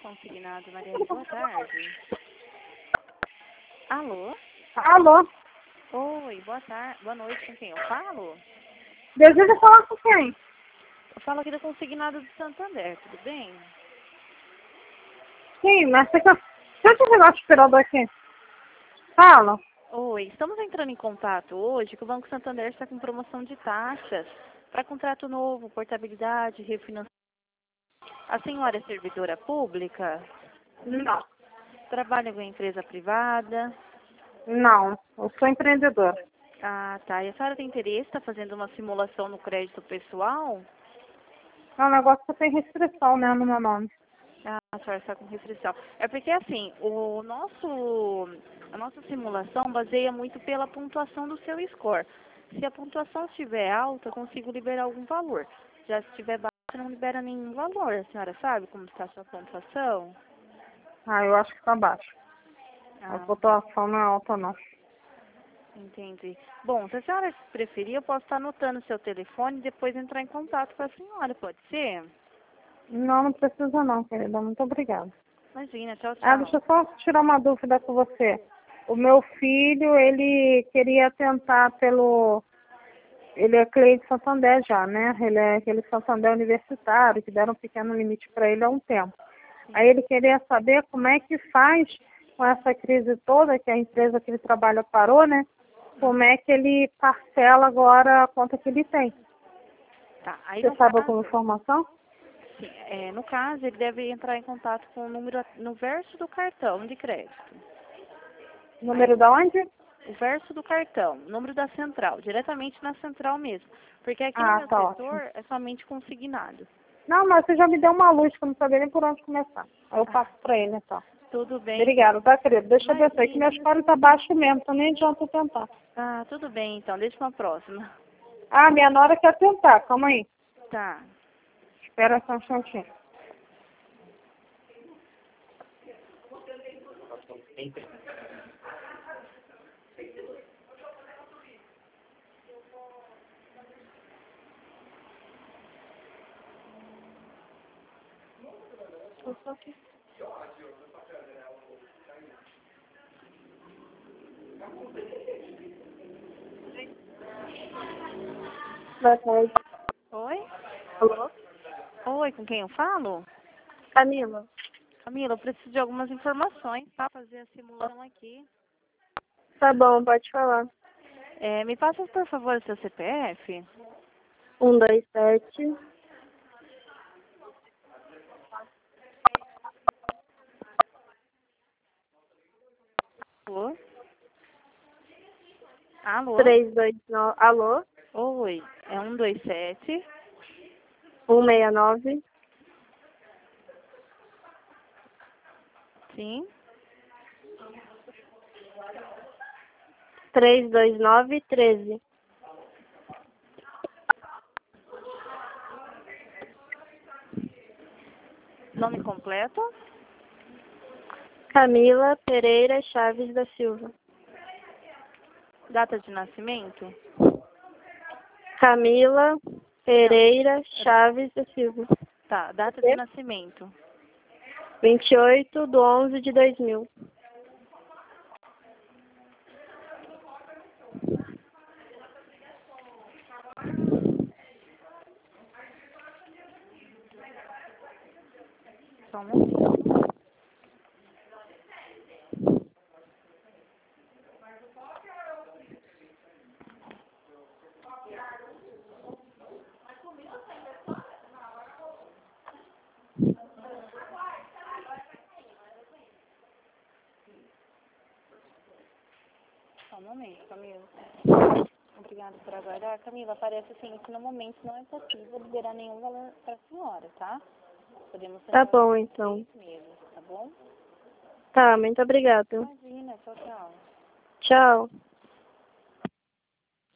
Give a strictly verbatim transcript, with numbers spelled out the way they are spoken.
Consignado, Mariane, boa tarde. Alô? Alô? Oi, boa tarde, boa noite, com quem eu falo? Deseja falar com quem? Eu falo aqui do Consignado de Santander, tudo bem? Sim, mas você quer... Deixa eu pegar o aspirador aqui. Fala. Oi, estamos entrando em contato hoje que o Banco Santander está com promoção de taxas para contrato novo, portabilidade, refinanciamento. A senhora é servidora pública? Não. Trabalha em uma empresa privada? Não, eu sou empreendedora. Ah, tá. E a senhora tem interesse, está fazendo uma simulação no crédito pessoal? É um negócio que tem restrição, né, no meu nome. Ah, a senhora está com restrição. É porque, assim, o nosso, a nossa simulação baseia muito pela pontuação do seu score. Se a pontuação estiver alta, eu consigo liberar algum valor. Já se estiver baixa, não libera nenhum valor. A senhora sabe como está a sua pontuação? Ah, eu acho que tá baixo. A Ah, pontuação não é alta, não. entendi. Bom, se a senhora preferir, eu posso estar anotando o seu telefone e depois entrar em contato com a senhora, pode ser? Não, não precisa não, querida. Muito obrigada. Imagina, tchau, Ah, tchau. deixa eu só tirar uma dúvida com você. O meu filho, ele queria tentar pelo... Ele é cliente de Santander já, né? Ele é aquele Santander universitário, que deram um pequeno limite para ele há um tempo. Aí ele queria saber como é que faz com essa crise toda, que a empresa que ele trabalha parou, né? Como é que ele parcela agora a conta que ele tem. Tá, aí Você no sabe alguma caso... informação? Sim, é, no caso, ele deve entrar em contato com o número no verso do cartão de crédito. Número da onde? O verso do cartão, o número da central, diretamente na central mesmo. Porque aqui no Ah, meu tá ótimo. setor é somente consignado. Não, mas você já me deu uma luz, que eu não sabia nem por onde começar. Aí eu Ah, passo pra ele, então. tudo bem, Obrigada, então. tá, querido? Deixa eu ver aqui, que Imagina. meu score tá baixo mesmo, então nem adianta eu tentar. Ah, tudo bem, então. Deixa uma próxima. Ah, minha nora quer tentar, calma aí. Tá. Espera só um instantinho. Eu só aqui. Boa tarde. Oi? Alô? Oi, com quem eu falo? Camila? Camila, eu preciso de algumas informações para fazer a simulação aqui. Tá bom, pode falar. É, me passa, por favor, o seu C P F. Um, dois, sete. Alô? Alô? Três, dois, nove. Alô? Oi, é um, dois, sete. Um, seis, nove. Sim. Três, dois, nove, treze. Nome completo? Camila Pereira Chaves da Silva. Data de nascimento? Camila Pereira Chaves da Silva. Tá, data de nascimento. vinte e oito de onze de dois mil. Só um momento. Só um momento, Camila. Obrigada por aguardar. Camila, parece assim que no momento não é possível liberar nenhum valor para a senhora, tá? Podemos Tá tentar bom, então. seis meses, tá bom? Tá, muito obrigada. Imagina, tchau, tchau. Tchau.